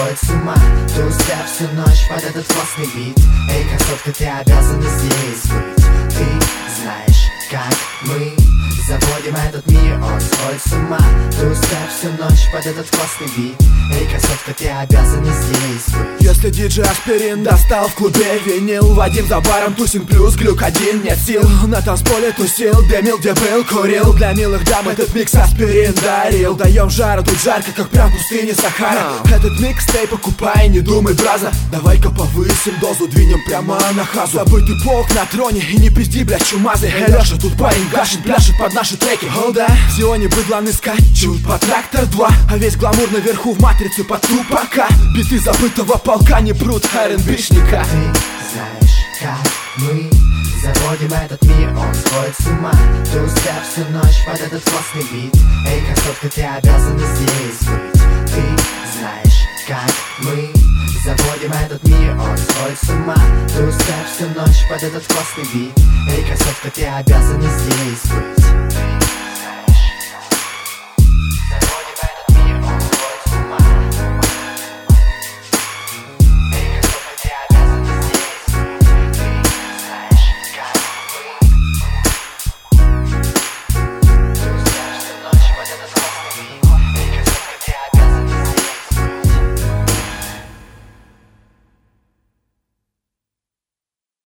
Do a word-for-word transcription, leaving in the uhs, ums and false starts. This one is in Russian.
сходит с ума. Тусят всю ночь под этот классный бит. Эй, красотка, ты обязана здесь быть. Ты знаешь, как мы заводим этот мир, он сходит с ума. Тусят всю ночь под этот классный бит. Эй, красотка, ты обязана здесь быть. Если диджей Аспирин достал в клубе винил, Вадим за баром тусин плюс глюк один. Нет сил на танцполе тусил, дымил где был, курил. Для милых дам этот микс Аспирин дарил. Даем жару, тут жарко, как прям в пустыне Сахара. Этот микс ты покупай, не думай, браза. Давай-ка повысим дозу, двинем прямо на хазу. Забытый полк на троне и не пизди, блядь, чумазый. Эй, Леша, тут парень гашит, пляшет под наши треки. О, да, в Зионе быдланы скачут по трактор два, а весь гламур наверху в матрице под тупака. Биты забытого полка не прут эр эн би-шника. Ты знаешь, как мы заводим этот мир, он сходит с ума. Тусят всю ночь под этот классный бит. Эй, красотка, ты обязана здесь быть. Ты знаешь, как мы заводим этот мир, он сходит с ума. Тусят всю ночь под этот классный бит. Эй, красотка, ты обязана здесь быть.